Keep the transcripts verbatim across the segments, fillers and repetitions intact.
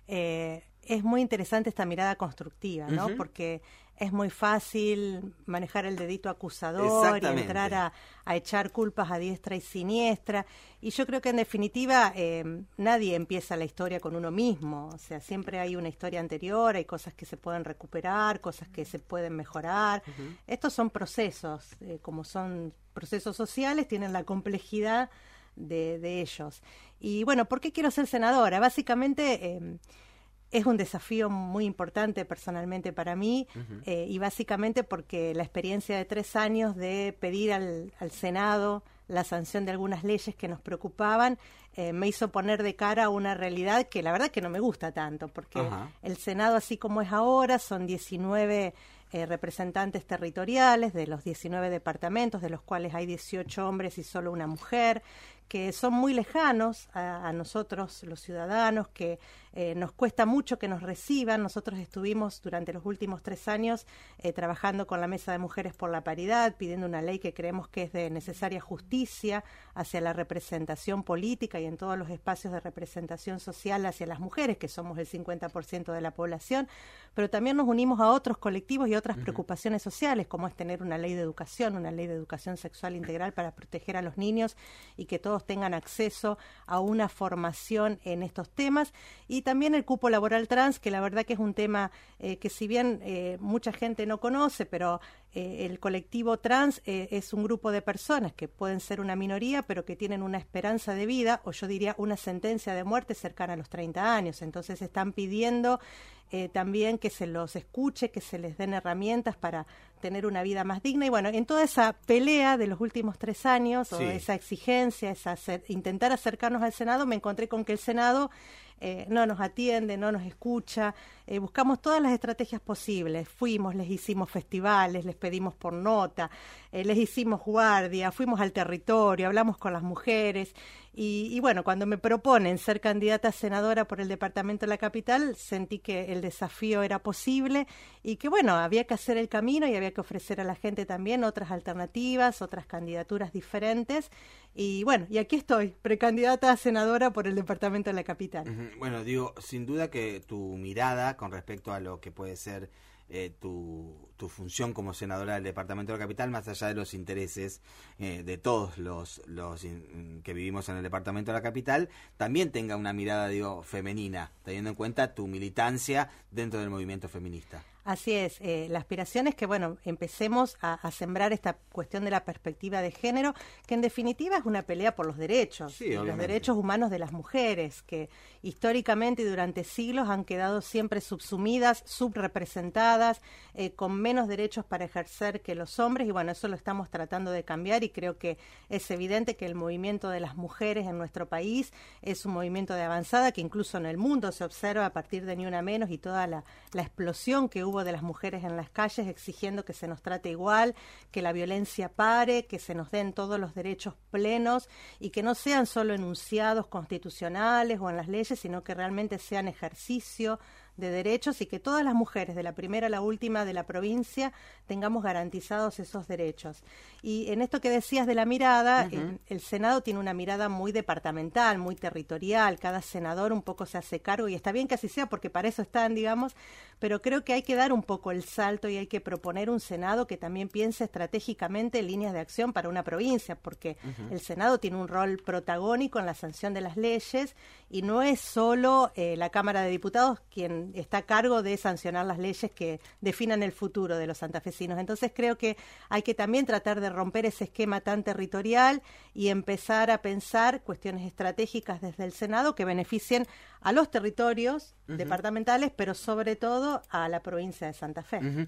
eh, es muy interesante esta mirada constructiva, ¿no? Uh-huh. Porque es muy fácil manejar el dedito acusador y entrar a, a echar culpas a diestra y siniestra. Y yo creo que en definitiva eh, nadie empieza la historia con uno mismo. O sea, siempre hay una historia anterior, hay cosas que se pueden recuperar, cosas que se pueden mejorar. Uh-huh. Estos son procesos, eh, como son procesos sociales, tienen la complejidad de, de ellos. Y bueno, ¿por qué quiero ser senadora? Básicamente... Eh, Es un desafío muy importante personalmente para mí, uh-huh. eh, y básicamente porque la experiencia de tres años de pedir al, al Senado la sanción de algunas leyes que nos preocupaban eh, me hizo poner de cara a una realidad que la verdad que no me gusta tanto, porque uh-huh. el Senado así como es ahora son diecinueve eh, representantes territoriales de los diecinueve departamentos, de los cuales hay dieciocho hombres y solo una mujer, que son muy lejanos a, a nosotros los ciudadanos, que eh, nos cuesta mucho que nos reciban. Nosotros estuvimos durante los últimos tres años eh, trabajando con la Mesa de Mujeres por la Paridad, pidiendo una ley que creemos que es de necesaria justicia hacia la representación política y en todos los espacios de representación social hacia las mujeres, que somos el cincuenta por ciento de la población, pero también nos unimos a otros colectivos y otras uh-huh. preocupaciones sociales, como es tener una ley de educación, una ley de educación sexual integral para proteger a los niños y que todos tengan acceso a una formación en estos temas, y también el cupo laboral trans, que la verdad que es un tema eh, que si bien eh, mucha gente no conoce, pero eh, el colectivo trans eh, es un grupo de personas que pueden ser una minoría, pero que tienen una esperanza de vida, o yo diría una sentencia de muerte cercana a los treinta años, entonces están pidiendo Eh, también que se los escuche, que se les den herramientas para tener una vida más digna. Y bueno, en toda esa pelea de los últimos tres años, sí. o esa exigencia, esa acer- intentar acercarnos al Senado, me encontré con que el Senado eh, no nos atiende, no nos escucha. Eh, buscamos todas las estrategias posibles. Fuimos, les hicimos festivales, les pedimos por nota, eh, les hicimos guardia, fuimos al territorio, hablamos con las mujeres. Y, y bueno, cuando me proponen ser candidata a senadora por el departamento de la capital, sentí que el desafío era posible y que bueno, había que hacer el camino y había que ofrecer a la gente también otras alternativas, otras candidaturas diferentes. Y bueno, y aquí estoy, precandidata a senadora por el departamento de la capital. Uh-huh. Bueno, digo, sin duda que tu mirada con respecto a lo que puede ser Eh, tu, tu función como senadora del Departamento de la Capital, más allá de los intereses eh, de todos los, los in, que vivimos en el Departamento de la Capital, también tenga una mirada, digo, femenina, teniendo en cuenta tu militancia dentro del movimiento feminista. Así es, eh, la aspiración es que, bueno, empecemos a, a sembrar esta cuestión de la perspectiva de género, que en definitiva es una pelea por los derechos, sí, los derechos humanos de las mujeres, que históricamente y durante siglos han quedado siempre subsumidas, subrepresentadas, eh, con menos derechos para ejercer que los hombres, y bueno, eso lo estamos tratando de cambiar, y creo que es evidente que el movimiento de las mujeres en nuestro país es un movimiento de avanzada, que incluso en el mundo se observa a partir de Ni Una Menos y toda la, la explosión que hubo de las mujeres en las calles exigiendo que se nos trate igual, que la violencia pare, que se nos den todos los derechos plenos y que no sean solo enunciados constitucionales o en las leyes, sino que realmente sean ejercicio de derechos y que todas las mujeres, de la primera a la última de la provincia, tengamos garantizados esos derechos. Y en esto que decías de la mirada, uh-huh. el, el Senado tiene una mirada muy departamental, muy territorial, cada senador un poco se hace cargo, y está bien que así sea porque para eso están, digamos, pero creo que hay que dar un poco el salto y hay que proponer un Senado que también piense estratégicamente en líneas de acción para una provincia, porque uh-huh. el Senado tiene un rol protagónico en la sanción de las leyes y no es solo eh, la Cámara de Diputados quien está a cargo de sancionar las leyes que definan el futuro de los santafesinos. Entonces creo que hay que también tratar de romper ese esquema tan territorial y empezar a pensar cuestiones estratégicas desde el Senado que beneficien a los territorios uh-huh. departamentales, pero sobre todo a la provincia de Santa Fe. Uh-huh.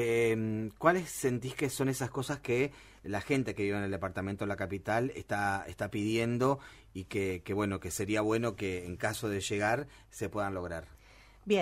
Eh, ¿Cuáles sentís que son esas cosas que la gente que vive en el departamento de la capital está, está pidiendo y que, que, bueno, que sería bueno que en caso de llegar se puedan lograr? Bien,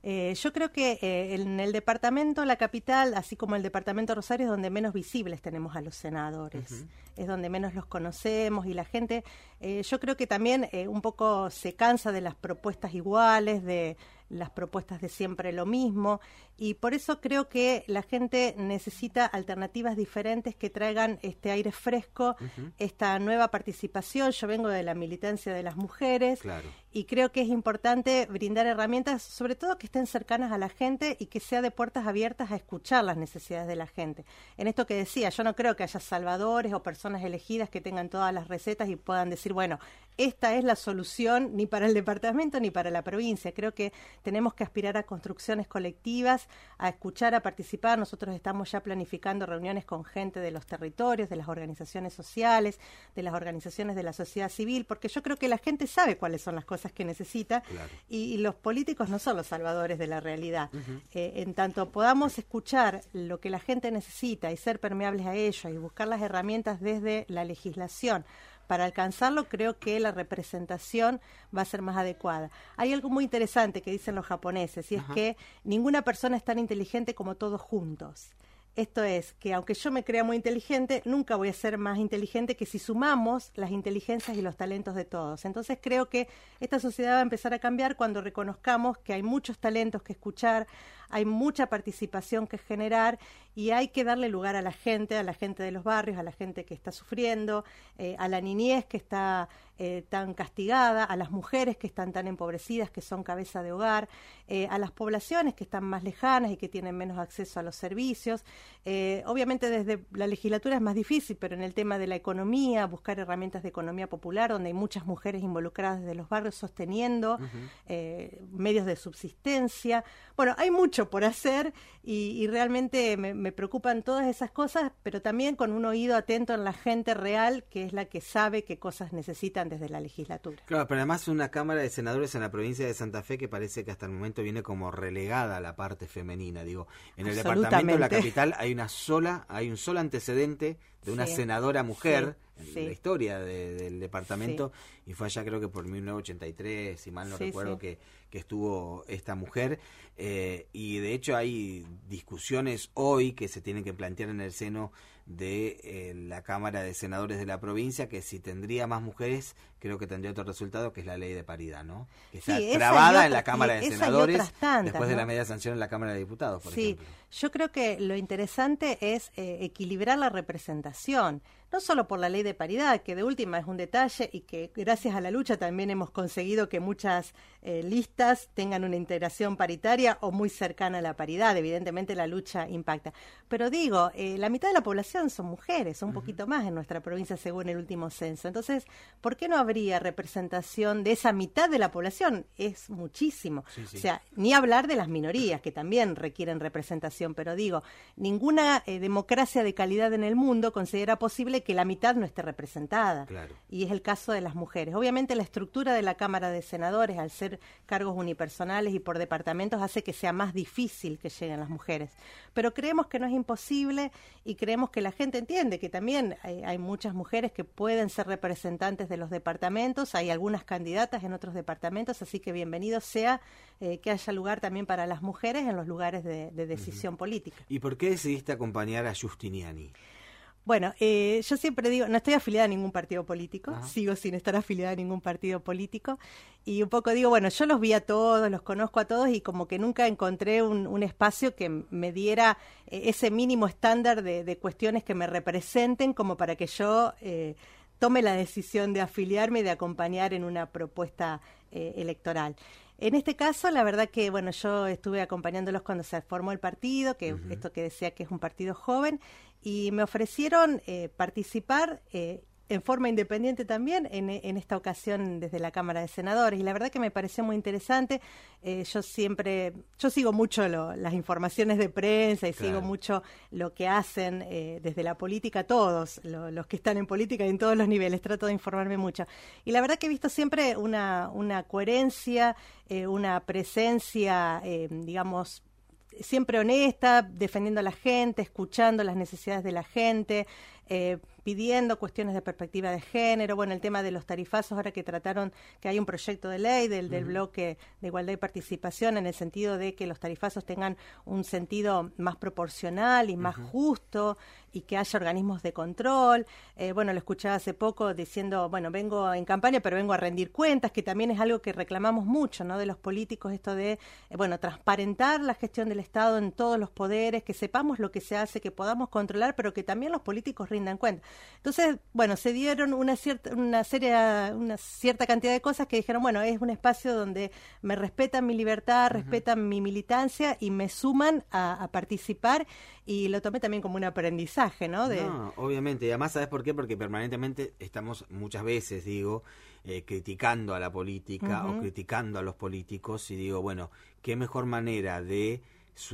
Eh, yo creo que eh, en el departamento, la capital, así como el departamento de Rosario, es donde menos visibles tenemos a los senadores. Uh-huh. Es donde menos los conocemos y la gente, eh, yo creo que también eh, un poco se cansa de las propuestas iguales, de las propuestas de siempre lo mismo, y por eso creo que la gente necesita alternativas diferentes que traigan este aire fresco, uh-huh. esta nueva participación. Yo vengo de la militancia de las mujeres, claro. y creo que es importante brindar herramientas, sobre todo que estén cercanas a la gente y que sea de puertas abiertas a escuchar las necesidades de la gente. En esto que decía, yo no creo que haya salvadores o personas elegidas que tengan todas las recetas y puedan decir, bueno, esta es la solución ni para el departamento ni para la provincia. Creo que tenemos que aspirar a construcciones colectivas, a escuchar, a participar. Nosotros estamos ya planificando reuniones con gente de los territorios, de las organizaciones sociales, de las organizaciones de la sociedad civil, porque yo creo que la gente sabe cuáles son las cosas que necesita, claro. y, y los políticos no son los salvadores de la realidad. Uh-huh. Eh, en tanto podamos escuchar lo que la gente necesita y ser permeables a ello y buscar las herramientas desde la legislación para alcanzarlo, creo que la representación va a ser más adecuada. Hay algo muy interesante que dicen los japoneses, y es uh-huh. que ninguna persona es tan inteligente como todos juntos. Esto es, que aunque yo me crea muy inteligente, nunca voy a ser más inteligente que si sumamos las inteligencias y los talentos de todos. Entonces creo que esta sociedad va a empezar a cambiar cuando reconozcamos que hay muchos talentos que escuchar, hay mucha participación que generar, y hay que darle lugar a la gente, a la gente de los barrios, a la gente que está sufriendo, eh, a la niñez que está eh, tan castigada, a las mujeres que están tan empobrecidas, que son cabeza de hogar, eh, a las poblaciones que están más lejanas y que tienen menos acceso a los servicios. Eh, obviamente desde la legislatura es más difícil, pero en el tema de la economía, buscar herramientas de economía popular, donde hay muchas mujeres involucradas desde los barrios sosteniendo uh-huh. eh, medios de subsistencia. Bueno, hay mucho por hacer y, y realmente me, me preocupan todas esas cosas, pero también con un oído atento en la gente real, que es la que sabe qué cosas necesitan desde la legislatura. Claro, pero además una Cámara de Senadores en la provincia de Santa Fe que parece que hasta el momento viene como relegada a la parte femenina. Digo, en el departamento de la capital hay una sola, hay un solo antecedente de una sí, senadora mujer sí, en sí. la historia de, del departamento, sí. y fue allá creo que por mil novecientos ochenta y tres, si mal no sí, recuerdo, sí. que, que estuvo esta mujer, eh, y de hecho hay discusiones hoy que se tienen que plantear en el seno de eh, la Cámara de Senadores de la provincia, que si tendría más mujeres, creo que tendría otro resultado, que es la ley de paridad, ¿no? Que está sí, trabada otra, en la Cámara de Senadores tantas, después de ¿no? la media sanción en la Cámara de Diputados, por sí, ejemplo. Yo creo que lo interesante es eh, equilibrar la representación, no solo por la ley de paridad, que de última es un detalle y que gracias a la lucha también hemos conseguido que muchas eh, listas tengan una integración paritaria o muy cercana a la paridad. Evidentemente la lucha impacta. Pero digo, eh, la mitad de la población son mujeres, son un uh-huh. poquito más en nuestra provincia según el último censo. Entonces, ¿por qué no habría representación de esa mitad de la población? Es muchísimo. Sí, sí. O sea, ni hablar de las minorías, que también requieren representación. Pero digo, ninguna eh, democracia de calidad en el mundo considera posible que la mitad no esté representada. Claro. Y es el caso de las mujeres. Obviamente la estructura de la Cámara de Senadores, al ser cargos unipersonales y por departamentos, hace que sea más difícil que lleguen las mujeres. Pero creemos que no es imposible y creemos que la gente entiende que también hay, hay muchas mujeres que pueden ser representantes de los departamentos, hay algunas candidatas en otros departamentos, así que bienvenido sea eh, que haya lugar también para las mujeres en los lugares de, de decisión uh-huh. política. ¿Y por qué decidiste acompañar a Giustiniani? Bueno, eh, yo siempre digo, no estoy afiliada a ningún partido político, ajá. sigo sin estar afiliada a ningún partido político, y un poco digo, bueno, yo los vi a todos, los conozco a todos, y como que nunca encontré un, un espacio que me diera eh, ese mínimo estándar de, de cuestiones que me representen como para que yo eh, tome la decisión de afiliarme y de acompañar en una propuesta eh, electoral. En este caso, la verdad que, bueno, yo estuve acompañándolos cuando se formó el partido, que uh-huh. esto que decía que es un partido joven, y me ofrecieron eh, participar eh, en forma independiente también en, en esta ocasión desde la Cámara de Senadores, y la verdad que me pareció muy interesante. Eh, yo siempre, yo sigo mucho lo, las informaciones de prensa y claro. sigo mucho lo que hacen eh, desde la política, todos lo, los que están en política y en todos los niveles, trato de informarme mucho. Y la verdad que he visto siempre una, una coherencia, eh, una presencia, eh, digamos, siempre honesta, defendiendo a la gente, escuchando las necesidades de la gente, eh, pidiendo cuestiones de perspectiva de género, bueno, el tema de los tarifazos, ahora que trataron que hay un proyecto de ley del, del uh-huh. bloque de igualdad y participación, en el sentido de que los tarifazos tengan un sentido más proporcional y más uh-huh. justo, y que haya organismos de control. Eh, bueno, lo escuchaba hace poco diciendo, bueno, vengo en campaña, pero vengo a rendir cuentas, que también es algo que reclamamos mucho, ¿no?, de los políticos, esto de, eh, bueno, transparentar la gestión del Estado en todos los poderes, que sepamos lo que se hace, que podamos controlar, pero que también los políticos rindan cuenta. Entonces, bueno, se dieron una cierta, una serie, una cierta cantidad de cosas que dijeron, bueno, es un espacio donde me respetan mi libertad, uh-huh. respetan mi militancia y me suman a, a participar, y lo tomé también como un aprendizaje, ¿no? De... No, obviamente, y además, ¿sabes por qué? Porque permanentemente estamos muchas veces, digo, eh, criticando a la política uh-huh. o criticando a los políticos, y digo, bueno, qué mejor manera de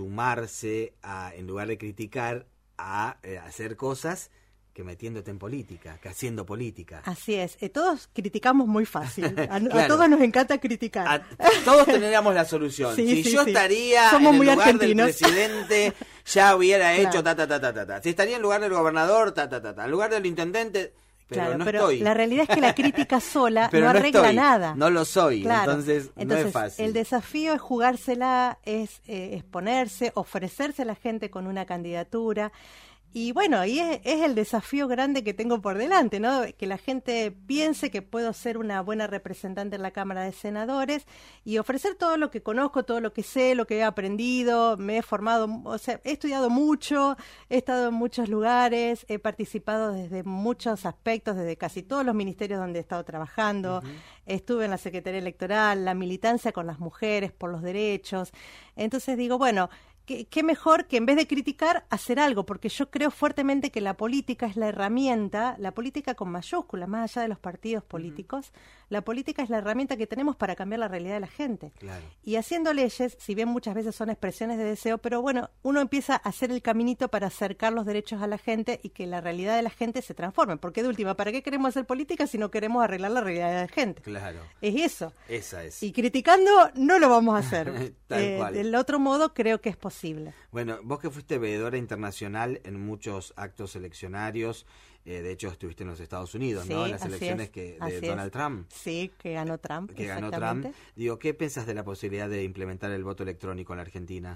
sumarse a, en lugar de criticar, a eh, hacer cosas que metiéndote en política, que haciendo política. Así es, eh, todos criticamos muy fácil, a, claro. a todos nos encanta criticar. A, todos tendríamos la solución. Sí, si sí, yo sí. estaría Somos en muy el lugar argentinos. del presidente, ya hubiera hecho claro. ta, ta, ta, ta, ta. Si estaría en lugar del gobernador, ta, ta, ta, ta. En lugar del intendente, pero claro, no pero estoy. La realidad es que la crítica sola no, no arregla estoy, nada. No lo soy, claro. entonces, entonces no es fácil. El desafío es jugársela, es eh, exponerse, ofrecerse a la gente con una candidatura. Y bueno, y es, es el desafío grande que tengo por delante, ¿no? Que la gente piense que puedo ser una buena representante en la Cámara de Senadores y ofrecer todo lo que conozco, todo lo que sé, lo que he aprendido, me he formado, o sea, he estudiado mucho, he estado en muchos lugares, he participado desde muchos aspectos, desde casi todos los ministerios donde he estado trabajando, uh-huh. estuve en la Secretaría Electoral, la militancia con las mujeres por los derechos. Entonces digo, bueno, ¿Qué, qué mejor que en vez de criticar, hacer algo? Porque yo creo fuertemente que la política es la herramienta, la política con mayúsculas, más allá de los partidos políticos, uh-huh. la política es la herramienta que tenemos para cambiar la realidad de la gente. Claro. Y haciendo leyes, si bien muchas veces son expresiones de deseo, pero bueno, uno empieza a hacer el caminito para acercar los derechos a la gente y que la realidad de la gente se transforme. Porque de última, ¿para qué queremos hacer política si no queremos arreglar la realidad de la gente? Claro. Es eso. Esa es. Y criticando no lo vamos a hacer. Tal eh, cual. Del otro modo creo que es posible. Bueno, vos que fuiste veedora internacional en muchos actos eleccionarios, eh, de hecho estuviste en los Estados Unidos, sí, ¿no? En las así elecciones es, que así de Donald es. Trump. Sí, que ganó Trump. Que ganó Trump. Digo, ¿qué piensas de la posibilidad de implementar el voto electrónico en la Argentina?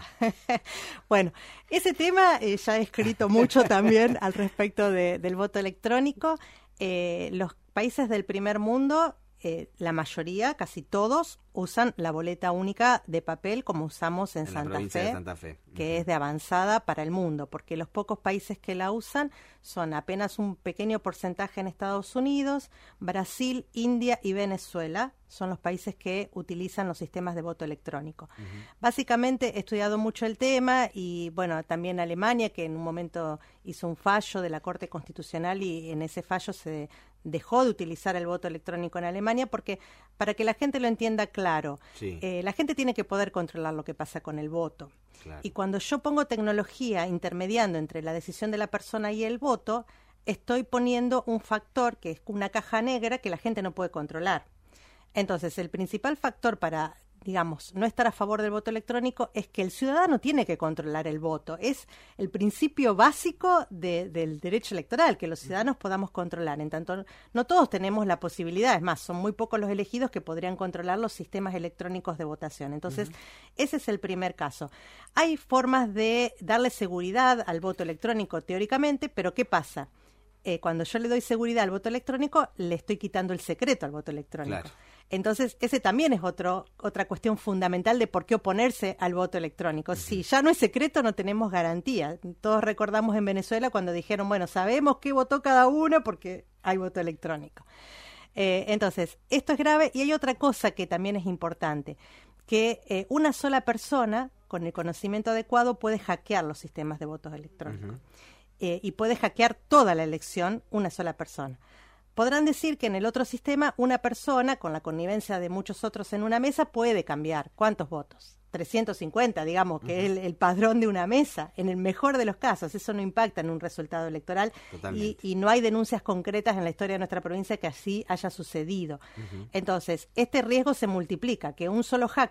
Bueno, ese tema eh, ya he escrito mucho también al respecto de, del voto electrónico. Eh, los países del primer mundo, eh, la mayoría, casi todos, usan la boleta única de papel como usamos en, en Santa, la provincia Fe, de Santa Fe, que uh-huh. es de avanzada para el mundo, porque los pocos países que la usan son apenas un pequeño porcentaje en Estados Unidos, Brasil, India y Venezuela, son los países que utilizan los sistemas de voto electrónico. Uh-huh. Básicamente he estudiado mucho el tema y, bueno, también Alemania, que en un momento hizo un fallo de la Corte Constitucional y en ese fallo se dejó de utilizar el voto electrónico en Alemania porque, para que la gente lo entienda claro, sí. eh, la gente tiene que poder controlar lo que pasa con el voto. Claro. Y cuando yo pongo tecnología intermediando entre la decisión de la persona y el voto, estoy poniendo un factor que es una caja negra que la gente no puede controlar. Entonces, el principal factor para, digamos, no estar a favor del voto electrónico es que el ciudadano tiene que controlar el voto. Es el principio básico de, del derecho electoral, que los ciudadanos podamos controlar. En tanto, no todos tenemos la posibilidad, es más, son muy pocos los elegidos que podrían controlar los sistemas electrónicos de votación. Entonces, uh-huh. ese es el primer caso. Hay formas de darle seguridad al voto electrónico teóricamente, pero ¿qué pasa? Eh, cuando yo le doy seguridad al voto electrónico, le estoy quitando el secreto al voto electrónico. Claro. Entonces, ese también es otro, otra cuestión fundamental de por qué oponerse al voto electrónico. Uh-huh. Si ya no es secreto, no tenemos garantía. Todos recordamos en Venezuela cuando dijeron, bueno, sabemos qué votó cada uno porque hay voto electrónico. Eh, entonces, esto es grave y hay otra cosa que también es importante, que eh, una sola persona con el conocimiento adecuado puede hackear los sistemas de votos electrónicos. Uh-huh. Eh, y puede hackear toda la elección una sola persona. Podrán decir que en el otro sistema una persona, con la connivencia de muchos otros en una mesa, puede cambiar. ¿Cuántos votos? trescientos cincuenta, digamos, que uh-huh. es el, el padrón de una mesa. En el mejor de los casos, eso no impacta en un resultado electoral y, y no hay denuncias concretas en la historia de nuestra provincia que así haya sucedido. Uh-huh. Entonces, este riesgo se multiplica, que un solo hacker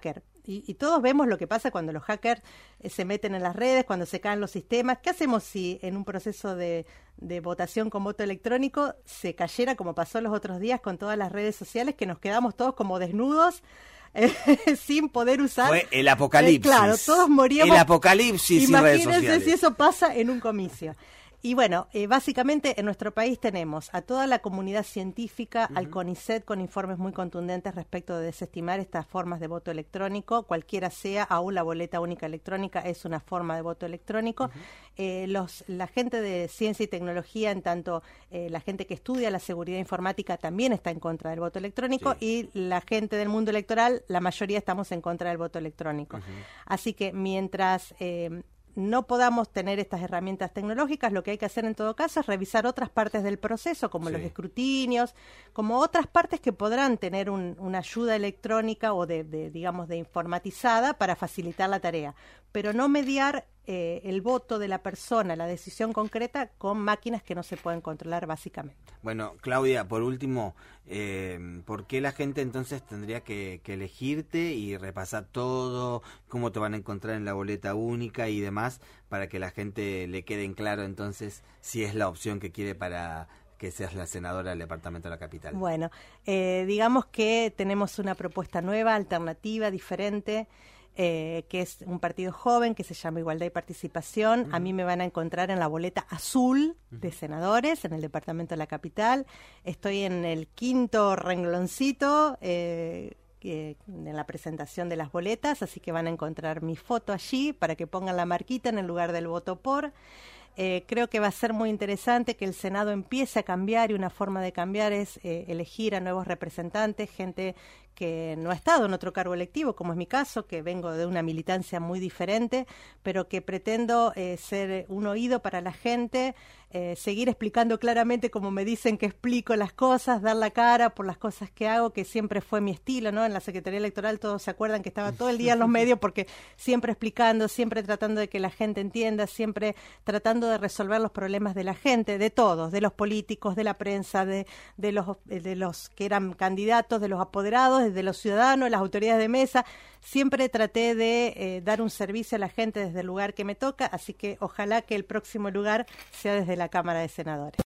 y, y todos vemos lo que pasa cuando los hackers eh, se meten en las redes, cuando se caen los sistemas. ¿Qué hacemos si en un proceso de, de votación con voto electrónico se cayera, como pasó los otros días con todas las redes sociales, que nos quedamos todos como desnudos? Eh, sin poder usar. Fue el apocalipsis. Eh, claro, todos moríamos. El apocalipsis sin redes sociales. Imagínense si eso pasa en un comicio. Y bueno, eh, básicamente en nuestro país tenemos a toda la comunidad científica, uh-huh. al CONICET, con informes muy contundentes respecto de desestimar estas formas de voto electrónico, cualquiera sea, aún la boleta única electrónica es una forma de voto electrónico. Uh-huh. Eh, los, la gente de ciencia y tecnología, en tanto eh, la gente que estudia la seguridad informática también está en contra del voto electrónico, sí. y la gente del mundo electoral, la mayoría estamos en contra del voto electrónico. Uh-huh. Así que mientras... Eh, no podamos tener estas herramientas tecnológicas, lo que hay que hacer en todo caso es revisar otras partes del proceso, como sí. los escrutinios, como otras partes que podrán tener un, una ayuda electrónica o de, de, digamos, de informatizada para facilitar la tarea, pero no mediar eh, el voto de la persona, la decisión concreta, con máquinas que no se pueden controlar básicamente. Bueno, Claudia, por último, eh, ¿por qué la gente entonces tendría que, que elegirte y repasar todo, cómo te van a encontrar en la boleta única y demás, para que la gente le quede en claro entonces si es la opción que quiere para que seas la senadora del Departamento de la Capital? Bueno, eh, digamos que tenemos una propuesta nueva, alternativa, diferente, Eh, que es un partido joven que se llama Igualdad y Participación. Uh-huh. A mí me van a encontrar en la boleta azul uh-huh. de senadores en el Departamento de la Capital. Estoy en el quinto rengloncito eh, eh, en la presentación de las boletas, así que van a encontrar mi foto allí para que pongan la marquita en el lugar del voto por. Eh, creo que va a ser muy interesante que el Senado empiece a cambiar, y una forma de cambiar es eh, elegir a nuevos representantes, gente que no ha estado en otro cargo electivo, como es mi caso, que vengo de una militancia muy diferente, pero que pretendo eh, ser un oído para la gente, eh, seguir explicando claramente como me dicen que explico las cosas, dar la cara por las cosas que hago, que siempre fue mi estilo, ¿no? En la Secretaría Electoral todos se acuerdan que estaba todo el día en los medios, porque siempre explicando, siempre tratando de que la gente entienda, siempre tratando de resolver los problemas de la gente, de todos, de los políticos, de la prensa, de, de los de los que eran candidatos, de los apoderados, de los ciudadanos, de las autoridades de mesa. Siempre traté de eh, dar un servicio a la gente desde el lugar que me toca, así que ojalá que el próximo lugar sea desde la Cámara de Senadores.